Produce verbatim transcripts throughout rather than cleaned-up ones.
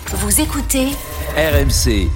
Vous écoutez R M C.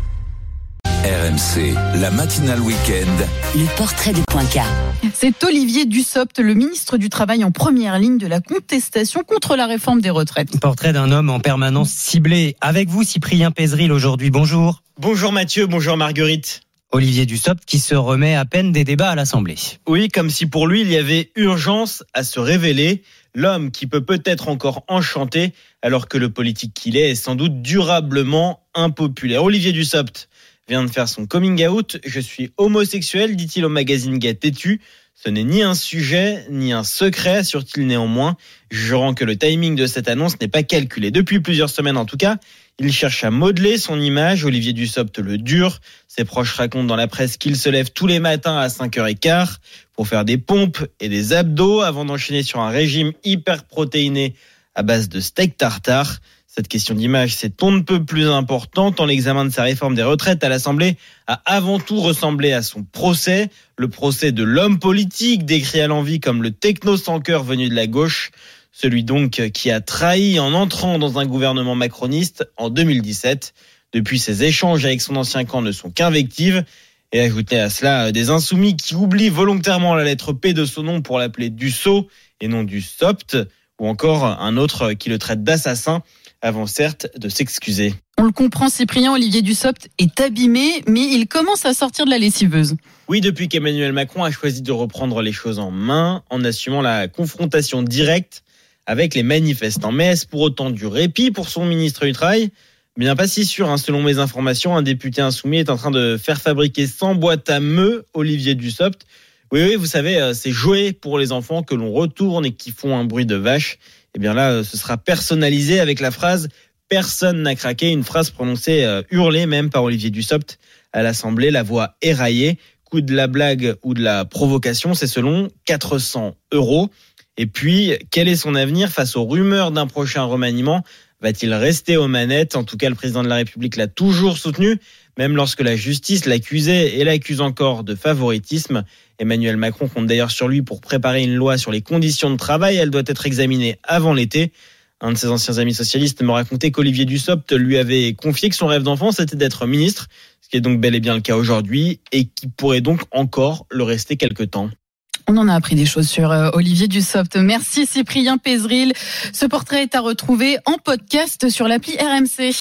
R M C, la matinale week-end. Le portrait de Poincaré. C'est Olivier Dussopt, le ministre du Travail en première ligne de la contestation contre la réforme des retraites. Portrait d'un homme en permanence ciblé. Avec vous, Cyprien Pézeril, aujourd'hui. Bonjour. Bonjour Mathieu, bonjour Marguerite. Olivier Dussopt qui se remet à peine des débats à l'Assemblée. Oui, comme si pour lui, il y avait urgence à se révéler. L'homme qui peut peut-être encore enchanter, alors que le politique qu'il est est sans doute durablement impopulaire. Olivier Dussopt vient de faire son coming out. Je suis homosexuel, dit-il au magazine Gay Têtu. Ce n'est ni un sujet, ni un secret, assure-t-il néanmoins, jurant que le timing de cette annonce n'est pas calculé. Depuis plusieurs semaines en tout cas, il cherche à modeler son image. Olivier Dussopt le dure. Ses proches racontent dans la presse qu'il se lève tous les matins à cinq heures quinze pour faire des pompes et des abdos avant d'enchaîner sur un régime hyper protéiné à base de steak tartare. Cette question d'image, c'est on ne peut plus important tant l'examen de sa réforme des retraites à l'Assemblée a avant tout ressemblé à son procès, le procès de l'homme politique décrit à l'envi comme le techno sans cœur venu de la gauche, celui donc qui a trahi en entrant dans un gouvernement macroniste en deux mille dix-sept. Depuis, ses échanges avec son ancien camp ne sont qu'invectives. Et ajouter à cela des insoumis qui oublient volontairement la lettre P de son nom pour l'appeler Dussault et non Dussopt, ou encore un autre qui le traite d'assassin avant certes de s'excuser. On le comprend, Cyprien, Olivier Dussopt est abîmé, mais il commence à sortir de la lessiveuse. Oui, depuis qu'Emmanuel Macron a choisi de reprendre les choses en main, en assumant la confrontation directe avec les manifestants. Mais est-ce pour autant du répit pour son ministre du Travail ? Bien pas si sûr, hein. Selon mes informations, un député insoumis est en train de faire fabriquer sans boîte à meux Olivier Dussopt. Oui, oui, vous savez, ces jouets pour les enfants que l'on retourne et qui font un bruit de vache. Eh bien là, ce sera personnalisé avec la phrase « Personne n'a craqué », une phrase prononcée, euh, hurlée même par Olivier Dussopt à l'Assemblée, la voix éraillée. Coût de la blague ou de la provocation, c'est selon quatre cents euros. Et puis, quel est son avenir face aux rumeurs d'un prochain remaniement ? Va-t-il rester aux manettes ? En tout cas, le président de la République l'a toujours soutenu, même lorsque la justice l'accusait et l'accuse encore de favoritisme. Emmanuel Macron compte d'ailleurs sur lui pour préparer une loi sur les conditions de travail. Elle doit être examinée avant l'été. Un de ses anciens amis socialistes me racontait qu'Olivier Dussopt lui avait confié que son rêve d'enfant, c'était d'être ministre, ce qui est donc bel et bien le cas aujourd'hui et qui pourrait donc encore le rester quelque temps. On en a appris des choses sur euh, Olivier Dussopt. Merci Cyprien Pézeril. Ce portrait est à retrouver en podcast sur l'appli R M C.